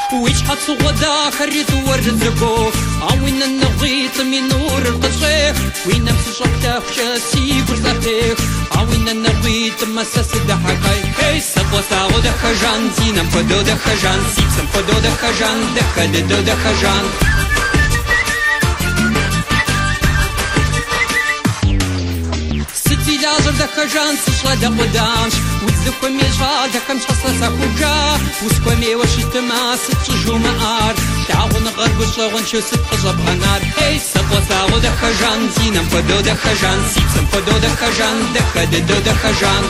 ويش حط غدا خريت ورد زقوف عوين النغيط من نور القصيف وين نفس شفتك شاسي برزاتك عوين النغيط مساس دحكاي هي سقوة ساغو دخجان زينم فدو دخجان سيبسم فدو دخجان دخددو دخجان لازر دخجان سشلا دقدامش وتذكر ميجا دكمش حصلت خوجا وسكومي وشيت ما ستجو مار تعاون غرب وشغن شو ستقجب غنار اي سقوة ساغو دخجان زينم فدو دخجان سيبسم فدو دخجان دخددو دخجان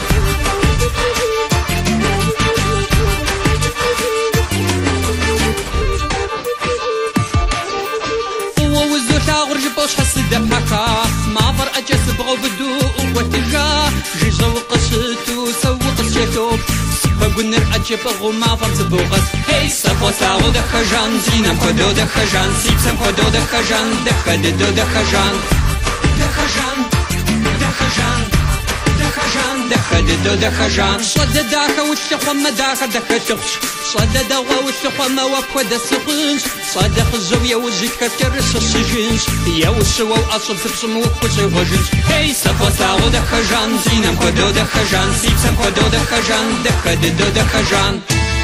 غرجبوش حس دبحكا ما فرق جسبغو بدو وتجا جيجا وقشت وسوق الشيتوب سبقو نرعجب غو ما فرق بوغس هي سقوة ساغو دخجان زينم فدو دخجان سيبسم فدو دخجان دخددو دخجان دخجان دخجان دخجان دخددو دخجان صد داخا وشخو مداخا دخشخش صد دوا وشخو ما وكو دسقنش صد خزوية وزيت كترس السجنش يا وسوا وأصل سبسم وكوزي وجنش هي سقوة ساغو دخجان زينم فدو دخجان سيبسم فدو دخجان دخددو دخجان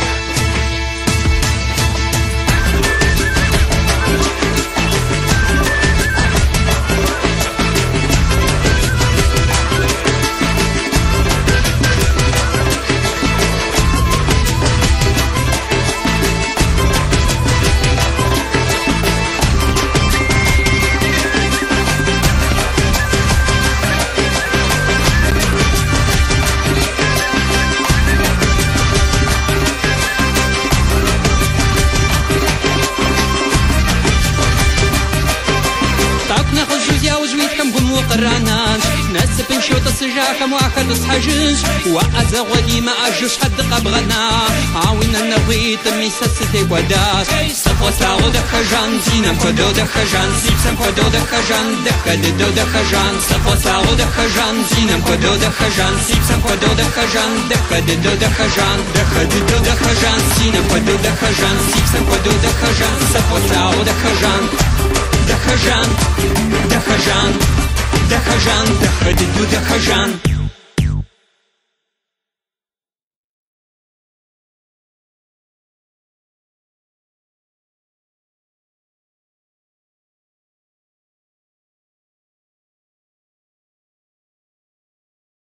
قرانانش ناس بنشوط السجاكم واخد صحجنش وأزا غدي ما أجوش حد قبغنا عاوين النغيط ميساس دي وداس سقوة ساغو دخجان زينم فدو دخجان سيبسم فدو دخجان دخددو دخجان سقوة ساغو دخجان زينم فدو دخجان سيبسم فدو دخجان دخددو دخجان دخددو دخجان زينم فدو دخجان سيبسم فدو دخجان سقوة ساغو دخجان دخجان دخجان دخجان دخددو دخجان